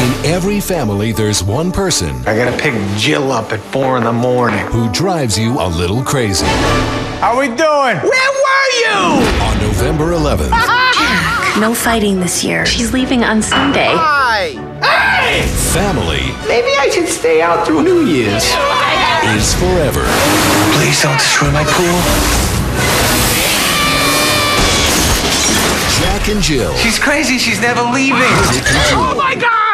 In every family, there's one person I gotta pick Jill up at 4 in the morning. who drives you a little crazy. How we doing? Where were you? On November 11th, Jack, no fighting this year. She's leaving on Sunday. Hi! Hey! family Maybe I should stay out through New Year's. is forever. Please don't destroy my pool. Jack and Jill. She's crazy. She's never leaving. Rick and Drew. Oh my God!